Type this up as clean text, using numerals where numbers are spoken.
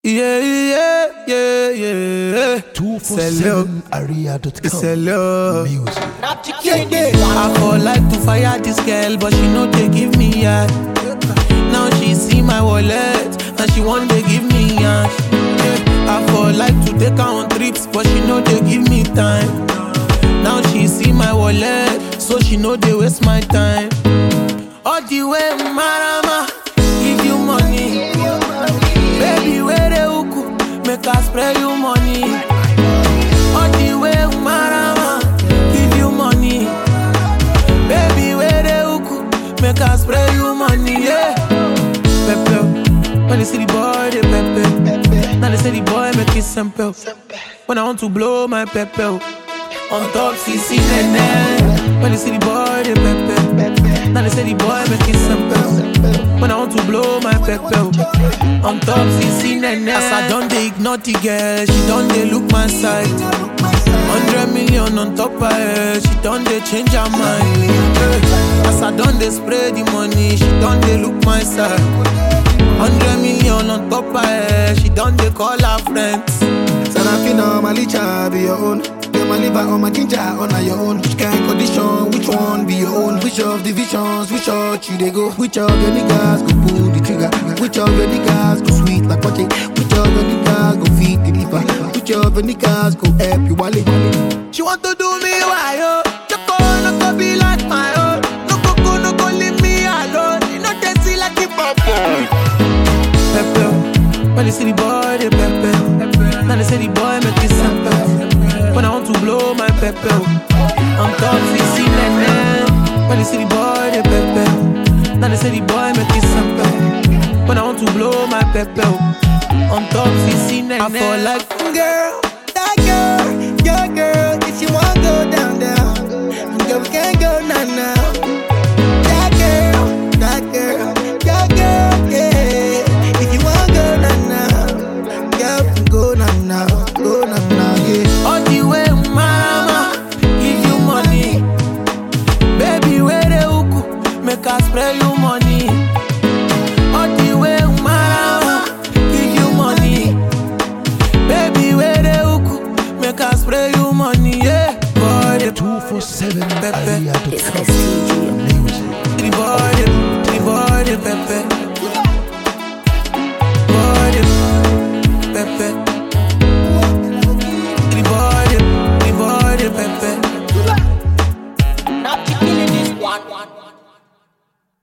247area.com music. I for like to fire this girl, but she know they give me a. Now she see my wallet, and she want to give me a. I for like to take her on trips, but she know they give me time. Now she see my wallet, so she know they waste my time. All the way, Marama, give you money. Baby, where the uku, make her spray you money. All the way, Marama, give you money. Baby, where the uku, make her spray you money, yeah. Pepe, when they see the boy, they pepe. Now they say the boy make it simple. When I want to blow my pepe, on top CC Nene. When they see the boy, they pepe. Now they say the boy make it simple. When I want to blow my pepe, on top CC Nene. As I done they ignore the girl, she done they look my side. 100 million on top of her, she done they change her mind. As I done they spray the money, she done they look my side. 100 million on top of her, she done they call her friends. Sarafina, my licha be your own. Get my liver on my ginger on your own. Which kind of condition, which one be your own? Which of the visions, which church you they go? Which of your niggas go pull the trigger? Which of your niggas go sweet like what? Which of your niggas go feed the liver? Which of your niggas go help you wallet? She want to do me why yo? Choco no go be like my own. No go leave me alone. You know they see like the papa. Pepe, when they see the boy they pepe. Now they say the boy make it simple. When I want to blow my pepe, on top CC Nene. When they see the boy they pepe. Now they say the boy make it simple. When I want to blow my pepe, on top CC Nene. I fall like Girl, that girl, your girl. If you want go down, girl, we can't go now. That girl, your girl, yeah. If you want go now, girl, go now, yeah. all the way, mama, give you money. Baby, where the uku, make her spray you money. All the way, mama, give you money. Baby, where the uku, make her spray you money, yeah. Boy, the 247area.com